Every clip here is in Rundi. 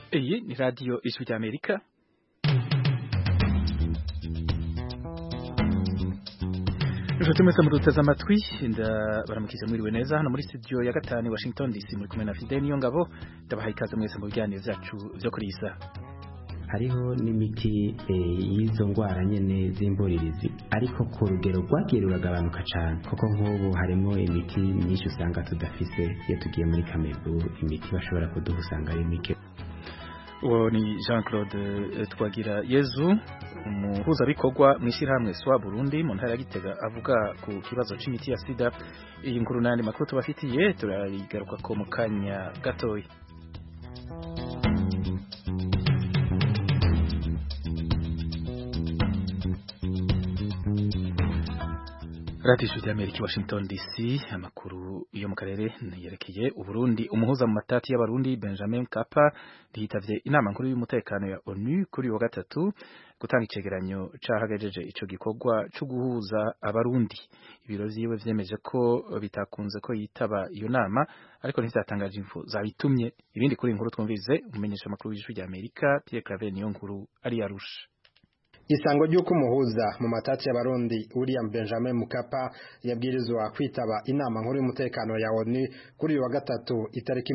Iyi ni radiyo ijwi ry'Amerika. Nshuti mwese muduteze amatwi, baramukije mwiriwe neza hano muri studio ya gatanu i Washington DC, muri kumwe na Fidel Niyongabo. Ndabahaye ikaze mwese mu biganiro byacu byo kuri iyi saha. Hariho n'imiti y'izo ndwara nyene z'imboririzi, ariko ku rugero rwagiye ruragabanuka cyane, kuko nk'ubu harimo imiti myinshi usanga tudafise iyo tugiye muri Kamebu, imiti bashobora kuduha usanga ari mike. Uwo ni Jean-Claude Twagirayezu, umuhuzabikorwa mw'ishyirahamwe SOA Burundi mu ntara ya Gitega, avuga ku kibazo c'imiti ya sida. Iyi nkuru n'andi makuru tubafitiye turarigaruka ko mu kanya gatoya. Radio y'Amerika Washington DC, amakuru yo mu karere yerekeye Uburundi. Umuhuza mu matati y'abarundi Benjamin Mkapa yitavye inama nkuru y'umutekano ya ONU kuri wa gatatu gutanga icegeranyo cahagajeje ico gikorwa cyo guhuza abarundi. Ibiro vyiwe vyemeje ko bitakunze ko yitaba iyo nama, ariko ntizatangaje info zabitumye. Ibindi kuri inkuru twumvize umumenyesha makuru w'ijwi ry'Amerika Pierre Claver niyo nkuru ari Arusha. Isango ry'uko umuhuza mu matati y'abarundi William Benjamin Mkapa yabwirizwa kwitaba inama nkuru y'umutekano ya ONU kuri wa gatatu itariki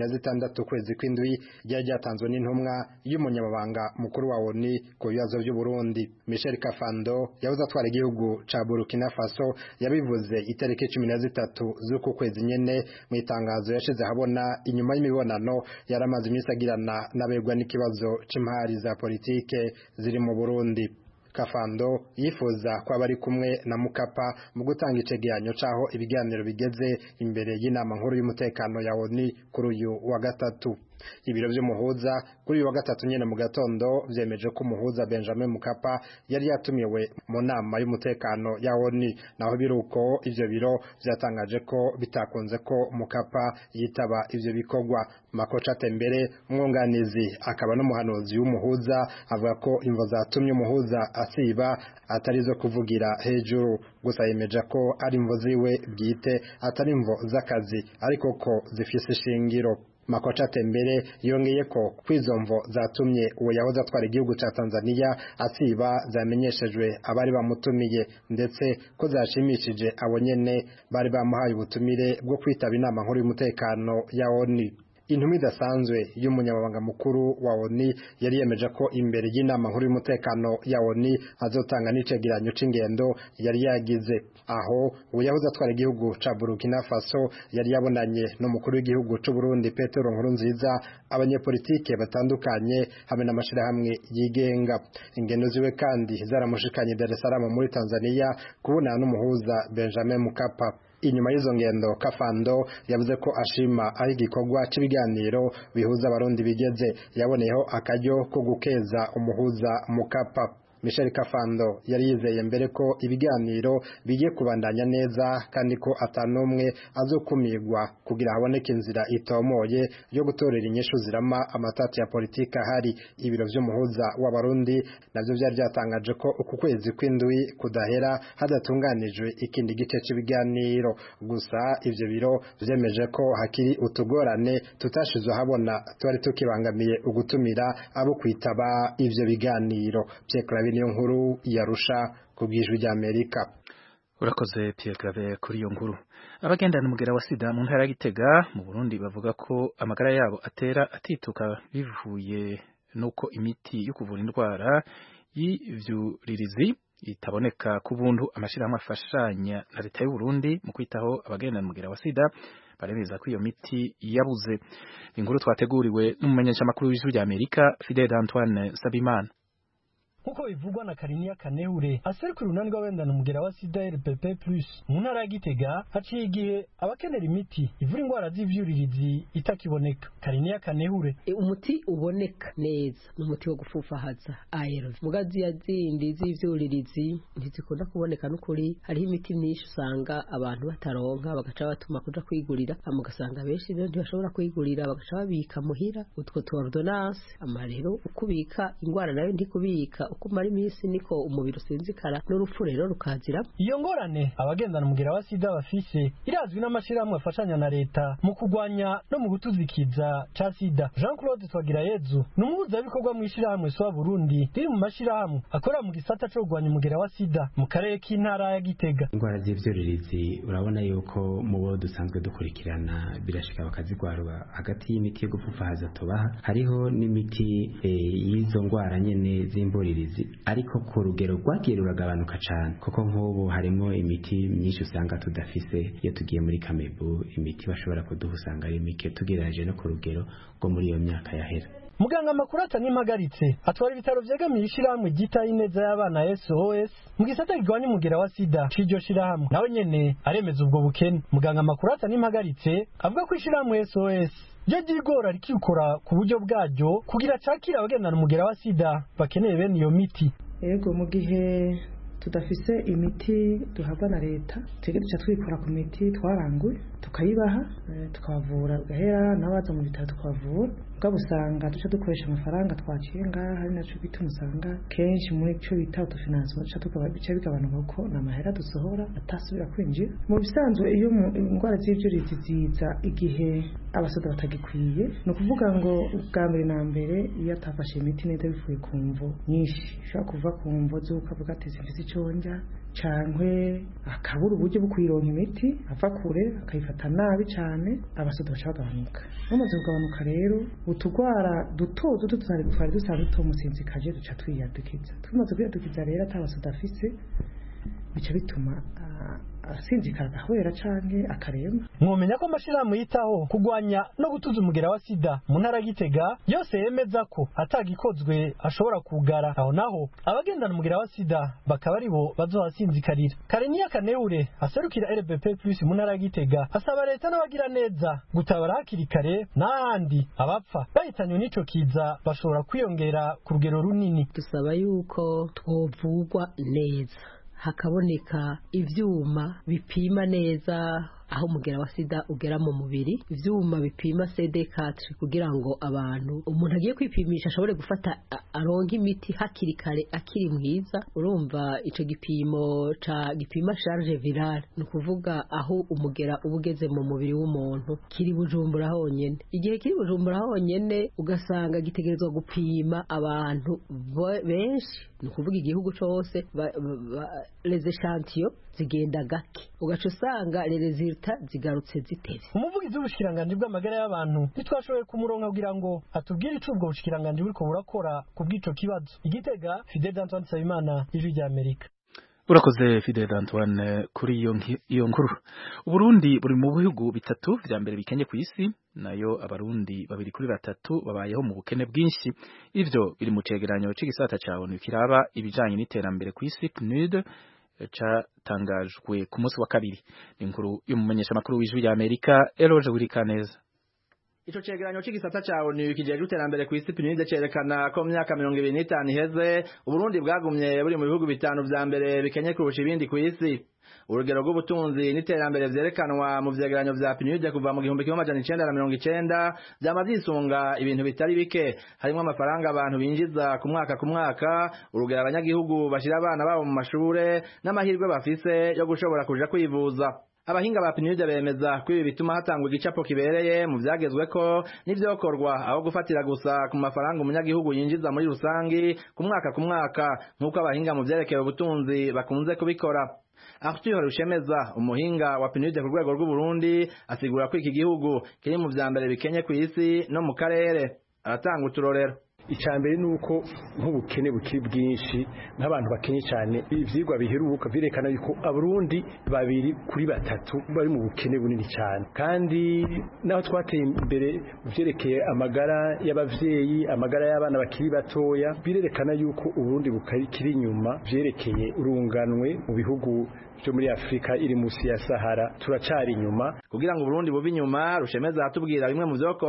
26 kwezi kw'indwi ryatanzwe n'intumwa y'umunyamabanga mukuru wa ONU ku bibazo by'u Burundi. Michel Kafando yavuze atwara igihugu ca Burkina Faso yabivuze itariki 13 z'uko kwezi nyene mu itangazo yashize habona inyuma y'imibonano yaramaze iminsi agirana n'abegwa n'ikibazo c'imari za politike ziri mu Burundi. Kafando yifuza ko abari kumwe na Mukapa mu gutanga icegeranyo caho ibiganiro bigeze imbere y'inama nkuru y'umutekano ya ONU kuri uyu wa gatatu. Ibiro vy'umuhuza kuri uyu wa gatatu nyene mu gatondo vyemeje ko umuhuza Benjamin Mkapa yari yatumiwe mu nama y'umutekano ya ONU, naho biruko ivyo biro vyatangaje ko bitakunze ko Mkapa yitaba ivyo bikorwa. Makocha Tembere, umwunganizi akaba n'umuhanuzi w'umuhuza, avuga ko imvo zatumye umuhuza asiba atarizo kuvugira hejuru, gusa yemeje ko ari imvo ziwe bwite atari imvo z'akazi, ariko ko zifise ishingiro. Makocha Tembere yongeye ko kwizomvo zatumye uwo yahoze atwara igihugu ca Tanzania asiba zamenyeshejwe abari bamutumiye, ndetse ko zashimishije abo nyene bari bamuhaye ubutumire bwo kwitaba inama nkuru y'umutekano ya ONU. Intumwa idasanzwe y'umunyamabanga mukuru wa ONU yari yemeje ko imbere y'inama nkuru y'umutekano ya ONU azotanga n'icegeranyo c'ingendo yari yagize. Aho uyahoze atwara igihugu ca Burkina Faso yari yabonanye n'umukuru w'igihugu c'u Burundi Petero Nkurunziza, abanyepolitike batandukanye hamwe n'amashirahamwe yigenga. Ingendo ziwe kandi zaramushikanye Dar es Salaam muri Tanzania kubonana n'umuhuza Benjamin Mkapa. Inyuma y'izo ngendo Kafando yavuze ko ashima ari igikorwa cy'ibiganiro bihuza abarundi bigeze, yaboneyeho akaryo ko gukeza umuhuza Mkapa. Michel Kafando yari yizeye mbere ko ibiganiro bigiye kubandanya neza, kandi ko atanumwe azokumirwa kugira haboneke inzira itomoye yo gutorera inyishu zirama amatati ya politika hari. Ibiro vy'umuhuza w'abarundi navyo vyari byatangaje ko uku kwezi kw'indwi kudahera hadatunganijwe ikindi gice cy'ibiganiro. Gusa ivyo biro vyemeje ko hakiri utugorane tutashizwe habona twari tukibangamiye ugutumira abo kwitaba ivyo biganiro. Niyo nkuru yarusha kubwijwi ry'Amerika. Urakoze Pierre Claver kuri iyo nkuru. Abagendana umugera wa sida mu ntara ya Gitega mu Burundi bavuga ko amagara yabo atera atituka bivuye nuko imiti yo kuvura indwara y'ivyuririzi itaboneka ku buntu. Amashirahamwe afashanya na leta y'u Burundi mu kwitaho abagendana umugera wa sida baremeza ko iyo miti yabuze. Inkuru twateguriwe n'umumenyesha makuru w'ijwi ry'Amerika Fidel Antoine Sabimana. Nkuko bivugwa na Kariniya Kanehure aserukira urunani rw'abagendana umugera wa sida RPP+ mu ntara ya Gitega, haciye igihe abakenera imiti ivura indwara z'ivyuririzi itakiboneka. Kariniya Kanehure: umuti uboneka neza n'umuti wo gufufahaza ARV, mugazi yazindi z'ivyuririzi ntizikunda kuboneka n'ukuri. Hariho imiti myinshi usanga abantu bataronka, bagaca batuma kuja kwigurira, amugasanga benshi ntibashobora kwigurira, bagaca babika muhira utwo ordonnance. Amarero ukubika indwara nayo ndikubika uko umara iminsi niko umubiri usinzikara n'urupfu rero rukazira. Iyo ngorane abagendana umugera wa sida bafise irazwi n'amashirahamwe afashanya na leta mu kugwanya no mu gutuzikiza ca sida. Jean Claude Twagirayezu n'umuhuzabikorwa mu ishirahamwe SOA Burundi riri mu mashirahamwe akora mu gisata co kugwanya umugera wa sida mu karere k'intara ya Gitega. Ingwara z'ivyuririzi urabona yuko mu bo dusanzwe dukurikirana birashika bakazigwarwa hagati y'imiti yo gupfufahaza tubaha hariho n'imiti y'izo ngwara nyene z'imboririzi ariko ku rugero rwagiye ruragabanuka cane kuko nk'ubu harimo imiti myinshi usanga tudafise iyo tugiye muri Kamebu imiti bashobora kuduha usanga ari mike tugerageje no ku rugero rwo muri iyo myaka yahera. Muganga Makurata Nimpagaritse atwara ibitaro vyegamiye ishirahamwe ryitaye ineza y'abana SOS mu gisata kigwanya umugera wa sida c'iryo shirahamwe nawe nyene aremeza ubwo bukene. Muganga Makurata Nimpagaritse avuga ko ishirahamwe SOS ryo ryigora rikikora ku buryo bwaryo kugira cakira abagendana umugera wa sida bakeneye bene iyo miti. Yego mu gihe tudafise imiti duhabwa na leta tugereje twikora ku miti twaranguye tukayibaha tukabavura gahera nabaza mu bitaro tukavura usanga duca dukoresha amafaranga twaciye ngaha hari naco bituma usanga kenshi muri cyo bita autofinance duca tukabica bigabanuka ko namahera dusohora atasubira kwinjira. Mu bisanzwe iyo ingwara z'ivyuririzi ziza igihe abasoda batagikwiye no kuvuga ngo bwa mbere na mbere iyo atafashe imiti neza bifuye kumvo nyinshi shaka kuva kumvo zukavuga ati zifise iconja cankwe akabura uburyo bwo kuyironka imiti ava kure akayifata nabi cyane abasoda baca bagabanuka. Bamaze kugabanuka rero utugwara duto twari dusanzwe tumusinzikaje duca twiyadukiza. Tumaze kwiyadukiza rero atabasoda afise bica bituma asinzikara agahwera canke akaremba. Mwomenya ko amashirahamwe yitaho kugwanya no gutuza umugera wa sida mu ntara Gitega yose yemeza ko atagikozwe ashobora kugara aho naho abagendana umugera wa sida bakaba aribo bazohasinzikarira. Karenia Kaneure aserukira RBP+ mu ntara Gitega asaba leta n'abagira neza gutabara hakiri kare n'ahandi abapfa bahitanywe n'ico kiza bashobora kwiyongera ku rugero runini. Dusaba yuko twovugwa neza hakaboneka ivyuma bipima neza aho umugera wa sida ugera mu mubiri, ivyuma bipima CD4 kugira ngo abantu umuntu agiye kwipimisha ashobore gufata aronka imiti hakiri kare akiri mwiza. Urumva ico gipima charge virale no kuvuga aho umugera ubugeze mu mubiri w'umuntu kiri Bujumbura honyene. Igihe kiri Bujumbura honyene ugasanga gitegerezwa gupima abantu benshi no kuvuga igihugu cose les échantillons zigenda gake ugaca usanga resultat zigarutse ziteze. Umuvugizi w'ubushikiranganje bw'amagara y'abantu nitwashoboye kumuronka kugira ngo atubwire ico ubwo bushikiranganje buriko burakora ku bw'ico kibazo. Igitega, Fidel Antoine Sabimana, Ijwi ry'Amerika. Urakoze Fidel Antoine kuri iyo nkuru. Uburundi buri mu bihugu bitatu vya mbere bikenye ku isi, nayo abarundi 2 kuri 3 babayeho mu bukene bwinshi. Ivyo biri mu cegeranyo c'igisata ca ONU kiraba ibijanye n'iterambere ku isi PNUD catangajwe ku munsi wa kabiri. Inkuru y'umumenyesha makuru w'Ijwi ry'Amerika Eloge Wirikaneza. Ico cegeranyo c'igisata ca ONU kijejwe iterambere ku isi PNUD cerekana ko mu myaka 25 iheze Uburundi bwagumye buri mu bihugu bitanu vya mbere bikenye kurusha ibindi ku isi. Urugero rw'ubutunzi n'iterambere vyerekanwa mu vyegeranyo vya PNUD kuva mu 1990 vyama vyisunga ibintu bitari bike, harimo amafaranga abantu binjiza ku mwaka, urugero abanyagihugu bashira abana babo mu mashure n'amahirwe bafise yo gushobora kuja kwivuza. Abahinga ba PNUD bemeza ko ibi bituma hatangwa igicapo kibereye mu vyagezweko n'ivyokorwa aho gufatira gusa ku mafaranga umunyagihugu yinjiza muri rusangi ku mwaka nk'uko abahinga mu vyerekeye ubutunzi bakunze kubikora. Arthur Rushemeza umuhinga wa PNUD ku rwego rw'Uburundi asigura ko iki gihugu kiri mu vya mbere bikenye ku isi no mu karere. Aratanga uturorero. Icambere nuko nk'ubukene bukiri bwinshi nk'abantu bakenye cyane. Ivyigwa biheruka birekana yuko abarundi 2 kuri 3 bari mu bukene bunini cyane, kandi naho twateye imbere vyerekeye amagara y'abavyeyi, amagara y'abana bakiri batoya, birerekana yuko Uburundi bukiri inyuma vyerekeye urunganwe mu bihugu byo muri Afrika iri musi ya Sahara. Turacari inyuma. Kugira ngo Burundi bube inyuma, Rushemeza atubwira bimwe mu vyokorwa.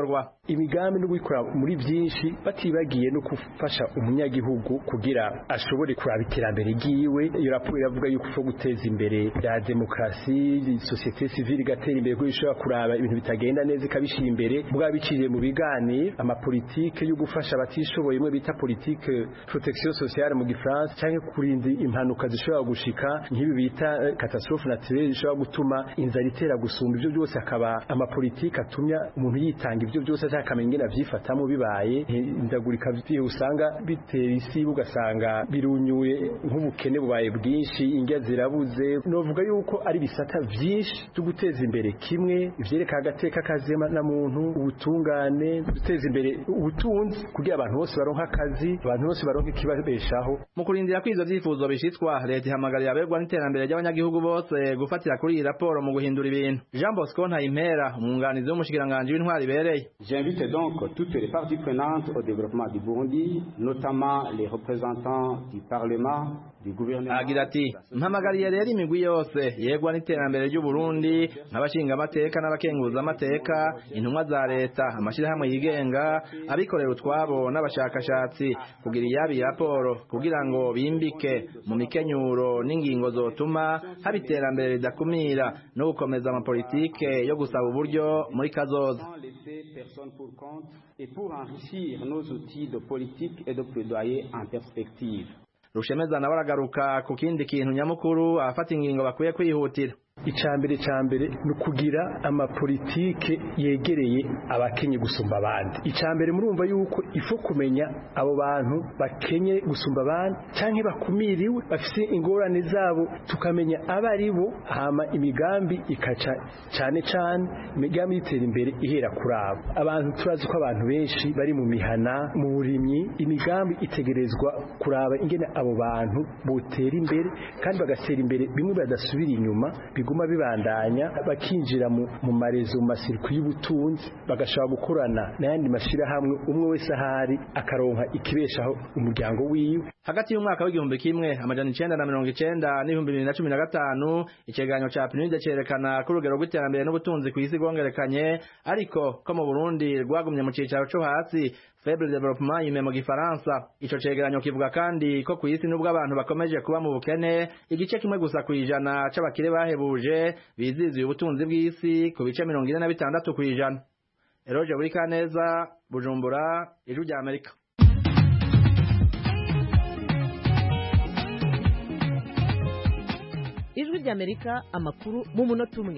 imigambi no gukora muri byinshi batibagiye no gufasha umunyagihugu kugira ashobore kuraba iterambere giwe. Iyo raporo iravuga yuko ufo guteza imbere ya demokrasi, societe civile gatera imbere, ko ishobora kuraba ibintu bitagenda neza ikabishira imbere, bwa biciriye mu biganiro amapolitike yo gufasha abatishoboye, imwe bita politique protection sociale mu gifaransa, cyangwa kurinda impanuka zishobora gushika nk'ibi bita catastrophe naturelle zishobora gutuma inzara itera gusumba. Ibyo byose akaba amapolitike atumya umuntu yitanga ibyo byose akamenya ingene avyifatamo bibaye indagurika vyiye usanga bitera isi, ugasanga birunyuye nk'ubukene bubaye bwinshi, indya zirabuze. Novuga yuko ari bisata vyinshi byo guteza imbere, kimwe ivyereka agateka kazema na muntu, ubutungane, guteza imbere ubutunzi kugira abantu bose baronka akazi, abantu bose baronka ikibabeshaho. Mu kurindira ko ivyo vyifuzo bishitswa, leta ihamagariye aberwa n'iterambere ry'abanyagihugu bose gufatira kuri iyi raporo mu guhindura ibintu. Jean Bosco Ntayimpera, umwunganizi w'umushikiranganji w'intwari ibereye. J'invite donc toutes les parties prenantes au développement du Burundi, notamment les représentants du Parlement, du gouvernement. Agira ati, mpamagariye rero imigwi yose yegwa n'iterambere ry'u Burundi, nk'abashinga amateka n'abakenguza amateka, intumwa za leta, amashirahamwe yigenga, abikorera utwabo n'abashakashatsi, kugira iyabi raporo kugira ngo bimbike mu mikenyuro n'ingingo zotuma haba iterambere ridakumira no gukomeza amapolitike yo gusaba uburyo muri kazoza. Et pour enrichir nos outils de politique et de plaidoyer en perspective. Rushemeza nawe aragaruka ku kindi kintu nyamukuru afata ingingo bakwiye kwihutira. Icambere nukugira amapolitike yegereye abakenye gusumba abandi. Icambere murumva yuko ifo kumenya abo bantu bakenye gusumba abandi canke bakumiriwe bafise ingorane zabo, tukamenya abaribo, hama imigambi ikaca cane imigambi itera imbere ihera kurabo. Abantu turazi ko abantu benshi bari mu mihana, mu burimyi, imigambi itegerezwa kuraba ingene abo bantu botera imbere kandi bagatera imbere bimwe badasubira inyuma, biguma bibandanya bakinjira mu marezo mu masirku y'ubutunzi, bagashaka gukorana n'ayandi mashirahamwe, umwe wese ahari akaronka ikibeshaho umuryango wiwe. Hagati y'umwaka w'igihumbi kimwe amajana 1990 n'ibihumbi 2015 icegeranyo ca PNUD cerekana ko urugero rw'iterambere n'ubutunzi ku isi rwongerekanye, ariko ko mu Burundi rwagumye mu cicaro co hasi, faible développement yume mu gifaransa. Ico cegeranyo kivuga kandi ko ku isi nubwo abantu bakomeje kuba mu bukene, igice kimwe gusa kwijana c'abakire bahebuje biziziye ubutunzi bw'isi ku bice 46 kwijana. Eroje buri kaneza, Bujumbura, Ijwi rya Amerika. Ijwi rya Amerika, amakuru mu munota umwe.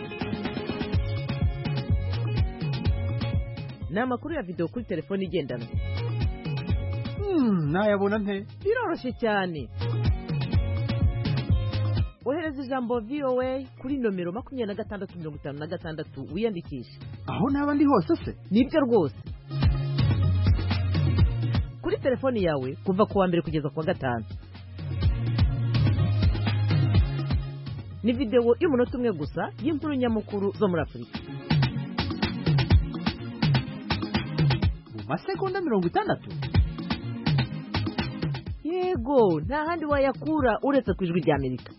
Ni amakuru ya video kuri telefone igendanwa. Nayabona nte? Biroroshye cyane. Ohereza ijambo VOA kuri nomero 2656 wiyandikisha. Aho naba ndi hose se? Nibyo rwose. Kuri telefone yawe kuva ku wa mbere kugeza ku wa gatanu. Ni video y'umunota umwe gusa y'inkuru nyamukuru zo muri Afurika. Masegonda 60. Yego, nta handi wayakura uretse ku Ijwi rya Amerika.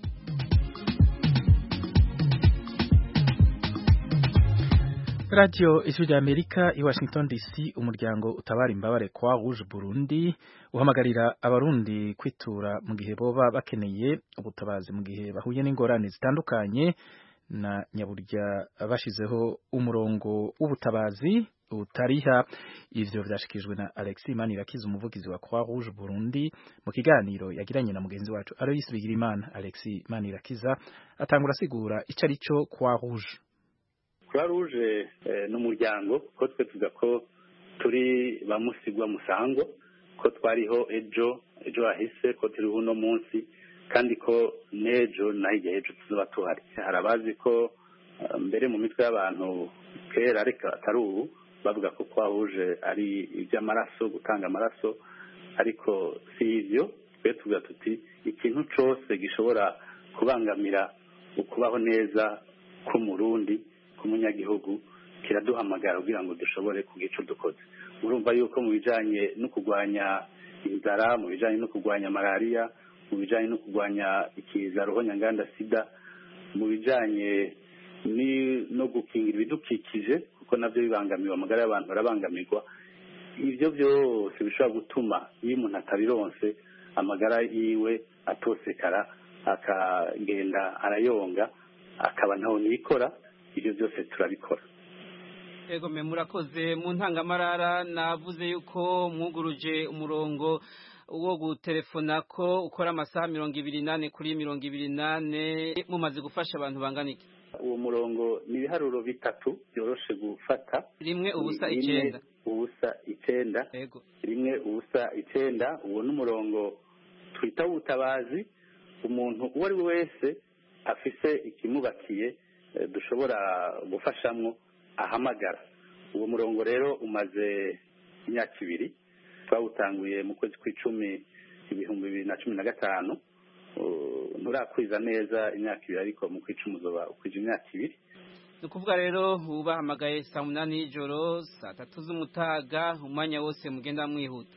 Radio Ijwi rya Amerika i Washington DC, umuryango utabara imbabare kwa Rouge Burundi uhamagarira abarundi kwitura mu gihe boba bakeneye ubutabazi mu gihe bahuye n'ingorane zitandukanye, na nyaburya bashizeho umurongo w'ubutabazi utariha. Ivyo vyashikijwe na Alexis Manirakiza, umuvugizi wa Croix Rouge Burundi, mu kiganiro yagiranye na mugenzi wacu Alois Bigirimana. Alexis Manirakiza atangura asigura ico ari cyo Croix Rouge. Croix Rouge n'umuryango ko twe tuvuga ko turi bamusigwa musango, ko twariho ejo hahise, ko turi uno munsi, kandi ko nejo nahiye ejo tuzoba tuhari. Harabazi ko mbere mu mitwe y'abantu kera ariko atari ubu bavuga ko Croix Rouge ari iby'amaraso, gutanga amaraso, ariko si ivyo. Twe tuvuga tuti ikintu cose gishobora kubangamira ukubaho neza k'umurundi, k'umunyagihugu, kiraduhamagara kugira ngo dushobore kugica dukoze. Murumva yuko mu bijanye no kugwanya inzara, mu bijanye no kugwanya malaria, mu bijanye no kugwanya ikiza ruhonyanganda sida, mu bijanye no gukingira ibidukikije, ko nabyo bibangamiwe, amagara y'abantu arabangamirwa. Ibyo byose bishobora gutuma iyo umuntu atabironse amagara yiwe atosekara, akagenda arayonga, akaba ntaho nikora. Ibyo byose turabikora. Ego murakoze. Mu ntangamarara navuze yuko mwuguruje umurongo wo gutelefona ko ukora amasaha 28 kuri 28, mumaze gufasha abantu bangana iki? Uwo murongo ni ibiharuro bitatu byoroshe gufata. Rimwe ubusa 9. Ubusa 9. Ego. Rimwe ubusa 9. Uwo n'umurongo twita ubutabazi. Umuntu uwo ari wese afise ikimubakiye dushobora gufashamwo ahamagara. Uwo murongo rero umaze imyaka 2. Twawutanguye mu kwezi kw'icumi 2015. Nturakwiza neza imyaka 2, ariko mu kw'icumi uzoba ukwije imyaka 2. Nukuvuga rero ubahamagaye saa 8 y'ijoro, saa 3 z'umutaga, umwanya wose mugenda mwihuta.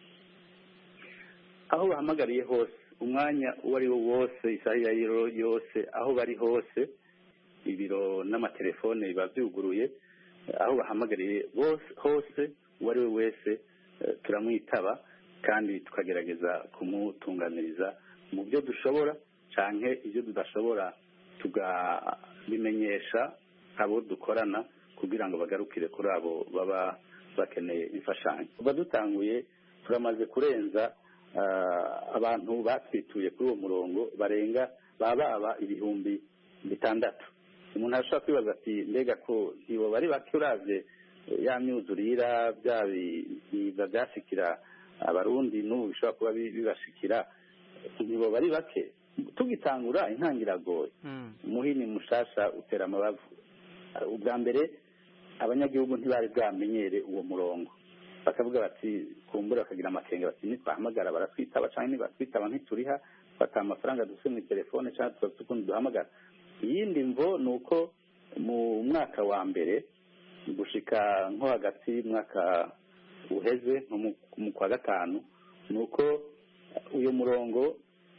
Aho bahamagariye hose, umwanya uwo ari wo wose, isaha yose, aho bari hose, ibiro n'amatelefone biba byuguruye. Aho bahamagariye hose, uwo ari we wese turamwitaba kandi tukagerageza kumutunganiriza mu byo dushobora, canke ibyo tudashobora tugabimenyesha abo dukorana kugira ngo bagarukire kuri abo baba bakeneye imfashanyo. Kuba dutanguye turamaze kurenza abantu batwituye kuri uwo murongo barenga baba 6,000. Umuntu ashobora kwibaza ati mbega ko ibo bari bake uravye ya myuzurira biza byashikira abarundi n'ubu bishobora kuba bibashikira, nibo bari bake. Tugitangura intangiragoye, umuhini mushasha utera amabavu. Ubwa mbere abanyagihugu ntibari bwamenyere uwo murongo, bakavuga bati kumbura bakagira amakenga bati nitwahamagara baratwitaba canke nibatwitaba ntituriha, bata amafaranga dufite mu telefone canke tukundi duhamagara. Iyindi mvo nuko mu mwaka wa mbere gushika nko hagati y'umwaka uheze mu kwa gatanu, nuko uyu murongo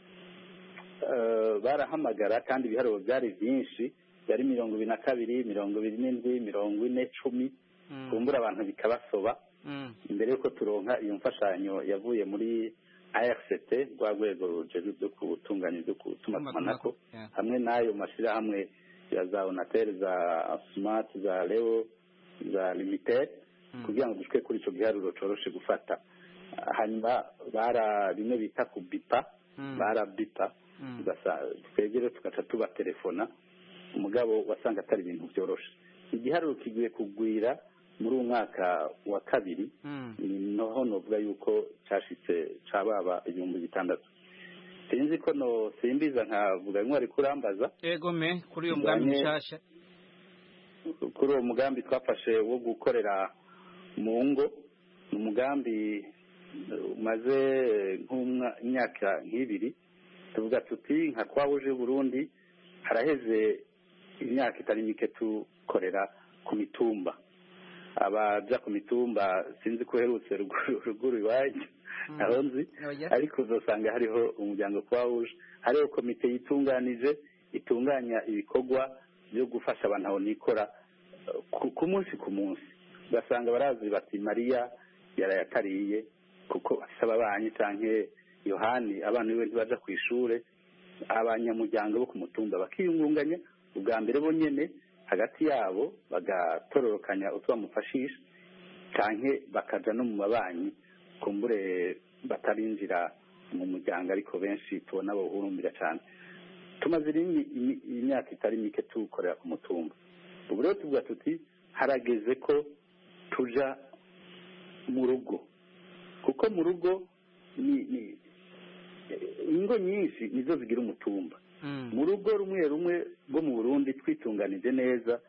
barahamagara kandi ibiharuro byari byinshi, byari 22, 27, 40, 10. Kumbura abantu bikabasoba. Imbere yuko turonka iyo mfashanyo yavuye muri ARCT, rwa rwego rujejwe byo gutunganya ibyo kutumatumanako, hamwe n'ayo mashirahamwe ya za Onatel, za Smart, za Leo, za Limited, kugira ngo dushike kuri ico giharuro coroshe gufata. Hanyuma bimwe bita ku bipa, bipa, twegere tugaca tuba telefona, umugabo wasanga atari ibintu byoroshe. Igiharuro kigiye kugwira muri umwaka wa kabiri, noho novuga yuko cashitse cababa 6,000. Sinzi ko no simbiza nkavuga ngo ari kurambaza. Yego kuri uyo mugambi mushasha. Kuri uwo mugambi twafashe wo gukorera mu ngo, umugambi umaze nk'imyaka 2. Tuvuga tuti nka twabuje Burundi haraheze imyaka itari mike tukorera ku mitumba. Abaja ku mitumba sinzi ko herutse ruguru iwacu naho nzi, ariko uzosanga hariho umuryango twawuje, hariho komite yitunganije itunganya ibikorwa byo gufasha abantu aho nikora ku munsi ku munsi. Ugasanga barazi bati Mariya yarayakariye kuko asaba abanyi canke Yohani abana biwe ntibaja ku ishure, abanyamuryango bo ku mutumba bakiyungunganya ubwa mbere bo nyene hagati yabo bagatororokanya utwamufashisha, canke bakaja no mu mabanyi kumbure batarinjira mu muryango, ariko benshi tubona bo urumbira cyane. Tumaze imyaka itari mike tukorera ku mutumba. Ubu rero tuvuga tuti harageze ko tuja mu rugo, kuko mu rugo ni ingo nyinshi nizo zigira umutumba. Mu rugo rumwe rumwe rwo mu Burundi twitunganije neza,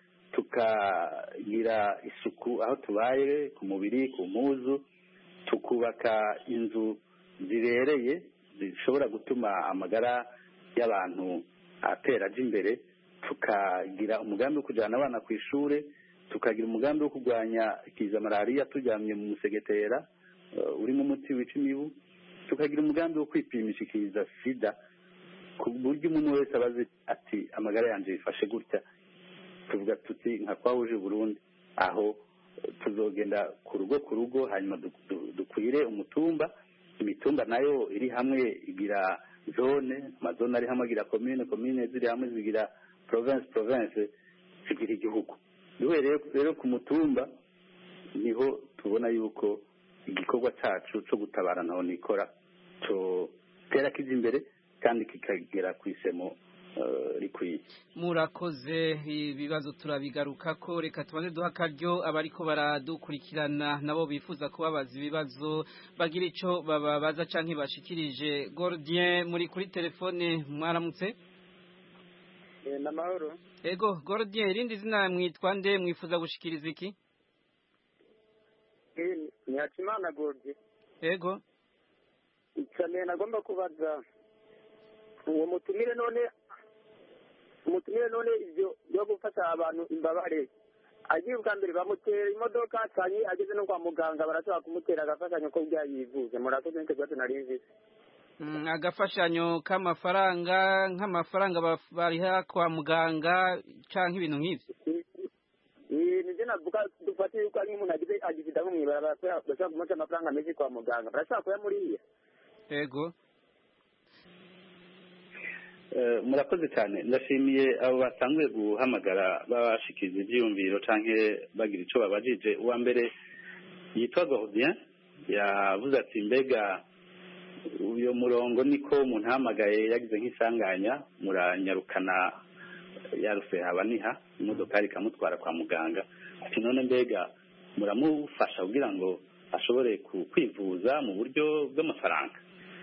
tukagira isuku aho tubaye, ku mubiri, ku mpuzu, tukubaka inzu zibereye zishobora gutuma amagara y'abantu atera aje imbere, tukagira umugambi wo kujyana abana ku ishure, tukagira umugambi wo kurwanya ikiza malariya turyamye mu musegetera urimo umuti wica imibu, tukagira umugambi wo kwipimisha ikiza sida, ku buryo umuntu wese abazi ati amagara yanjye yifashe gutya. Tuvuga tuti nka twahuje Burundi aho tuzogenda ku rugo hanyuma dukwire umutumba. Imitumba nayo iri hamwe igira zone, amazone ari hamwe agira komine ziri hamwe zigira province zigira igihugu. Duhereye rero ku mutumba niho tubona yuko igikorwa cyacu cyo gutabara naho nikora cyo tera kiza imbere kandi kikagera ku isemo rikwiye. Murakoze, ibibazo turabigaruka ko, reka tubanze duha akaryo abariko baradukurikirana nabo bifuza kubabaza ibibazo bagira ico bababaza canke bashikirije. Gordien muri kuri telefone, mwaramutse? Namahoro. Ego Gordien, irindi zina mwitwa nde, mwifuza gushikiriza iki? Ni Hakimana Gordien. Ego. Icane nagomba kubaza uwo mutumire none ivyo byo gufasha abantu imbabare agiye ubwa mbere bamutera imodoka cyane ageze no kwa muganga barashobora kumutera agafashanyo ko byayivuze. Murakoze n'icyo kibazo narinzi. Agafashanyo k'amafaranga nk'amafaranga bariha kwa muganga canke ibintu nk'ivyo. Nije navuga dufate yuko ari umuntu agize nko mwibara bashobora kumuca amafaranga menshi kwa muganga barashobora kuyamuriye. Ego. Murakoze cyane, ndashimiye abo batanguye guhamagara babashikiriza ibyiyumviro canke bagira ico babajije. Uwa mbere yitwa Gordien yavuze ati mbega uyo murongo niko umuntu ahamagaye yagize nk'isanganya muranyarukana yaruse habaniha imodoka ikamutwara kwa muganga, ati none mbega muramufasha kugira ngo ashobore kwivuza mu buryo bw'amafaranga?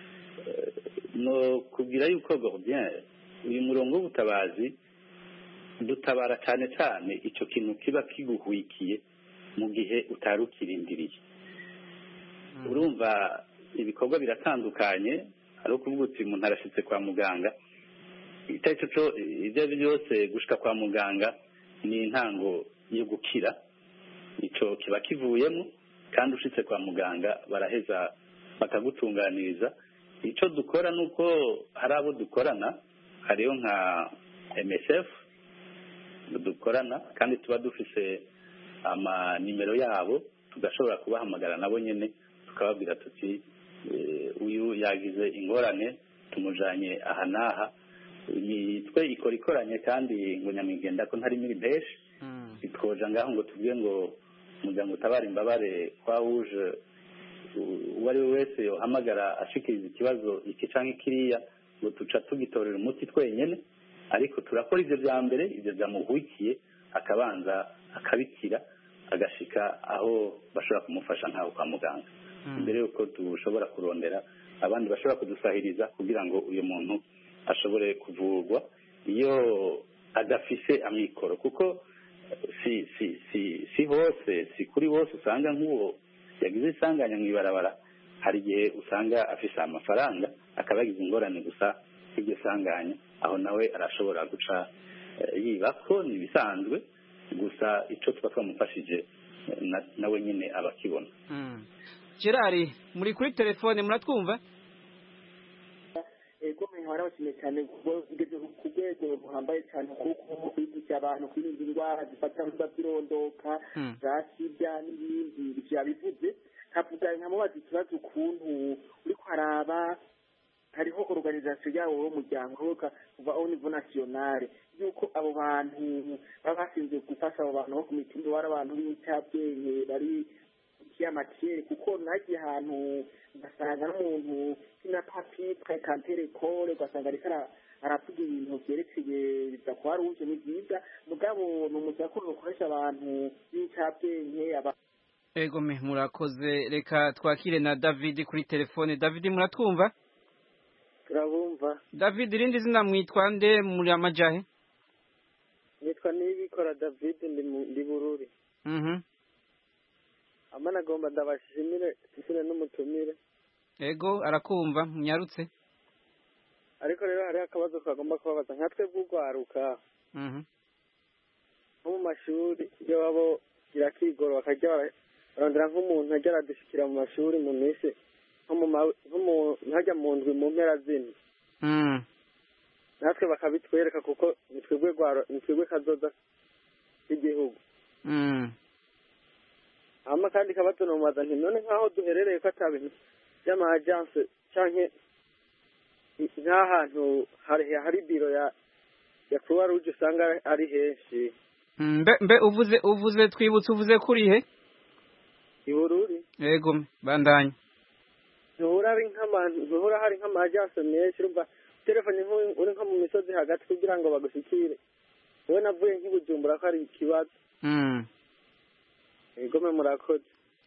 No kubwira yuko Gordien uyu murongo w'ubutabazi dutabara cyane cyane icyo kintu kiba kiguhwikiye mu gihe utarukirindiriye. Urumva ibikorwa biratandukanye, ari ukuvuga uti umuntu arashitse kwa muganga, ibyo ari byose gushika kwa muganga ni intango yo gukira, icyo kiba kivuyemo, kandi ushitse kwa muganga baraheza bakagutunganiriza. Icyo dukora nuko hari abo dukorana, hariyo nka MSF dukorana kandi tuba dufise amanimero yabo, tugashobora kubahamagara nabo nyene tukababwira tuti uyu yagize ingorane tumujanye aha n'aha, twe ikora ikoranye kandi ngo nyamwigenda ko ntari miri benshi twoja ngaho ngo tuvuge ngo umuryango utabara imbabare kwa uje uwo ari we wese yohamagara ashikiriza ikibazo iki canke kiriya ngo tuca tugitorera umuti twenyene, ariko turakora ivyo vya mbere, ivyo vyamuhwikiye akabanza akabikira agashika aho bashobora kumufasha nkaho kwa muganga, mbere yuko dushobora kurondera abandi bashobora kudusahiriza kugira ngo uyu muntu ashobore kuvurwa iyo adafise amikoro, kuko si hose, si kuri bose usanga nk'uwo yagize isanganya mw'ibarabara, hari igihe usanga afise amafaranga akaba yagize ingorane gusa iryo sanganya, aho nawe arashobora guca yibako, ni ibisanzwe gusa ico tuba twamufashije nawe nyine abakibona. Gerard muri kuri telefone muratwumva? Ego mwihora bashimye cyane kuko ngeze ku rwego ruhambaye cyane kuko bigisha abantu kwirinda indwara zifata nk'ibyirondoka za sida n'ibindi byabivuze. Havuga nkamubaza ikibazo ukuntu uri kwaraba hariho organisation yawo w'umuryango kuva au niveau national yuko abo bantu baba basinze gufasha abo bantu bo ku mitumba wari abantu b'icyabwenge bari kiyamakere, kuko nagiye ahantu ngasanga n'umuntu kina papi prekantere kore ugasanga ariko aravuga ibintu byerekeye bidakwara uje ni byiza mugabo ni umucyakuru ukoresha abantu b'icyabwenge. Ego murakoze, reka twakire na David kuri telefone. David muratwumva? Turabumva. David irindi zina mwitwa nde, muri amajahe? Nitwa Nibikora David ndi Bururi. Amana gomba ndabashimire tusire n'umutumire. Ego arakumva munyarutse. Ariko rero hari akabazo kagomba kubabaza nkatwe bw'ugwaruka. Mu mashuri iyo babo kirakigoro bakajya barondera nk'umuntu ajya aradushikira mu mashuri mu minsi ntajya mu ndwi mu mpera zino, natwe bakabitwereka kuko nitwebwe kazoza k'igihugu. hama kandi kabato nomaza nti none nkaho duherereye ko atabintu by'ama agence canke nk'ahantu hari biro ya Croix Rouge usanga ari henshi. Mbe uvuze twibutse uvuze kuri he? Ibururi. Yego bandanye. Nuhura hari nk'ama agence menshi rumva telefone uri nko mu misozi hagati kugira ngo bagushikire. Wowe navuye nk'ibujumbura ko ari ikibazo. Yego murakoze.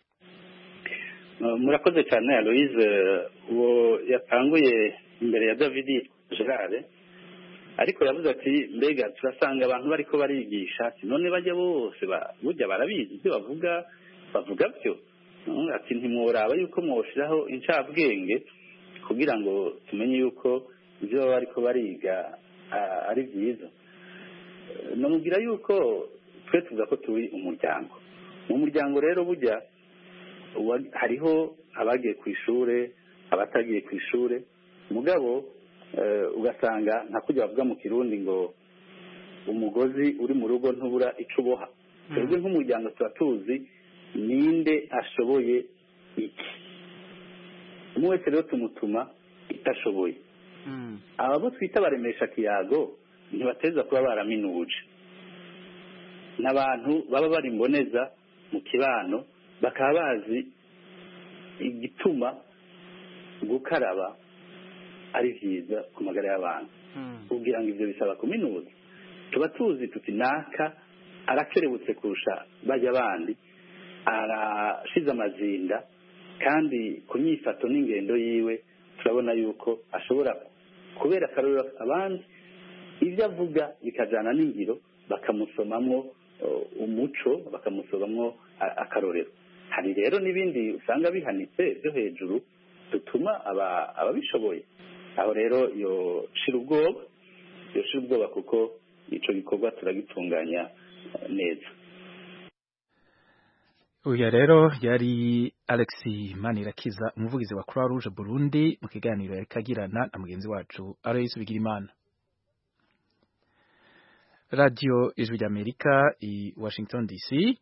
Murakoze cyane Aloise uwo yatanguye imbere ya David Gerard ariko yavuze ati mbega turasanga abantu bariko barigisha none bajya bose burya barabizi ibyo bavuga byo ati ntimworaba yuko mwoshiraho incabwenge kugira ngo tumenye yuko ibyo bariko bariga ari byiza namubwira yuko twe tuvuga ko turi umuryango mu muryango rero burya hariho abagiye ku ishure abatagiye ku ishure mugabo ugasanga nta kujya bavuga mu kirundi ngo umugozi uri mu rugo ntubura ico uboha twebwe nk'umuryango tuba tuzi ninde ashoboye iki umwe wese rero tumutuma itashoboye aba bo twita baremesha kiyago ntibateza kuba baraminuje n'abantu baba bari mboneza mu kibano bakaba bazi igituma gukaraba ari byiza ku magara y'abantu kugira ngo ibyo bisaba kuminuza tuba tuzi tuti naka arakerebutse kurusha bajya abandi arashize amazinda kandi ku myifato n'ingendo yiwe turabona yuko ashobora kubera akarorero abandi ibyo avuga bikajyana n'ingiro bakamusomamwo umuco bakamusomamwo akarorero hari rero n'ibindi usanga bihanitse byo hejuru dutuma ababishoboye aho rero yoshira ubwoba kuko ico gikorwa turagitunganya neza. Uya rero yari Alexis Manirakiza umuvugizi wa Croix Rouge Burundi mu kiganiro yakagirana na mugenzi wacu Aloys Bigirimana. Radio Ijwi ry'Amerika i Washington DC.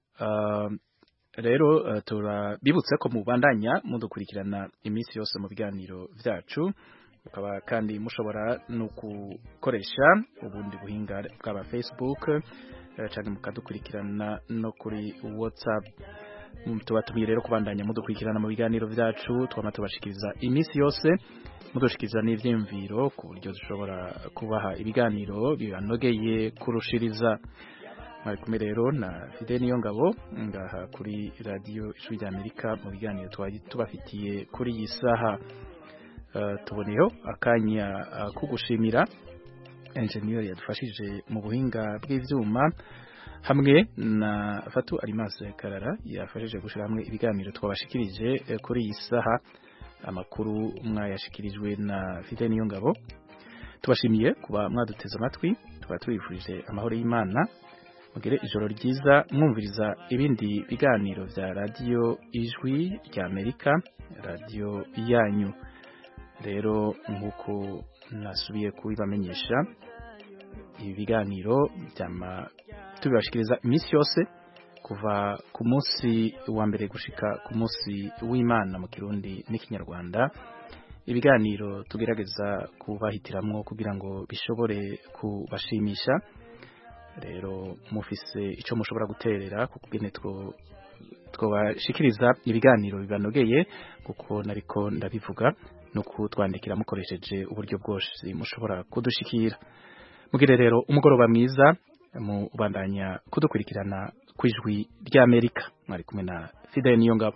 Rero turabibutse ko mubandanya mudukurikirana iminsi yose mu biganiro vyacu mukaba kandi mushobora no gukoresha ubundi buhinga bwa Facebook cyane mukadukurikirana no kuri WhatsApp tubatumiye rero kubandanya mudukurikirana mu biganiro vyacu twama tubashikiriza iminsi yose mudushikiriza n'ivyimviro ku buryo dushobora kubaha ibiganiro bibanogeye kurushiriza mwari kumwe rero na Fidel Niyongabo ngaha kuri radio Ijwi ry'Amerika mu biganiro tubafitiye kuri iyi saha tuboneyeho akanya kugushimira engineer yadufashije mu buhinga bw'ivyuma hamwe na Fatu Alimase Karara yafashije gushira hamwe ibiganiro twabashikirije kuri iyi saha amakuru mwayashikirijwe na Fidel Niyongabo tubashimiye kuba mwaduteze amatwi tuba tubifurije amahoro y'Imana mugire ijoro ryiza mwumviriza ibindi biganiro vya radio Ijwi ry'Amerika radio yanyu rero nkuko nasubiye kubibamenyesha ibi biganiro byama tubashikiriza iminsi yose kuva ku munsi wa mbere gushika ku munsi w'Imana mu Kirundi n'Ikinyarwanda ibiganiro tugerageza kubahitiramwo kugira ngo bishobore kubashimisha rero mufise ico mushobora guterera kukugene twabashikiriza ibiganiro bibanogeye kuko nariko ndabivuga no kutwandikira mukoresheje uburyo bwose mushobora kudushikira mugire rero umugoroba mwiza mu bandanya kudukurikirana kwijwi ry'Amerika mwari kumwe na Fidel Niyongabo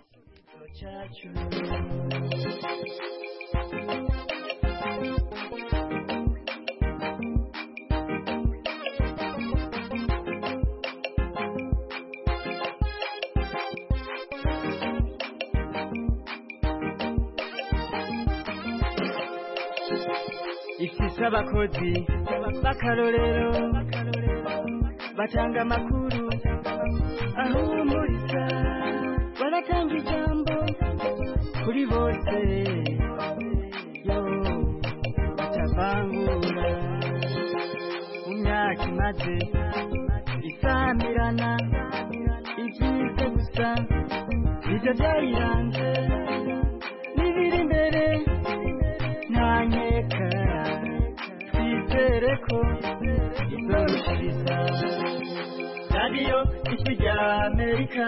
ifise abakozi b'akarorero batanga amakuru ahumuriza baratanga ijambo kuri bose yo batavangura mu myaka imaze isamirana ibyiza gusa gusa ibyo byayiranze n'ibiri imbere nta nkeka twizere ko izorushiriza radiyo ijwi rya amerika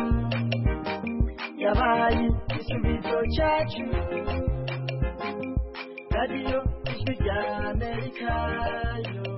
yabaye igisubizo cyacu radiyo ijwi rya amerika yo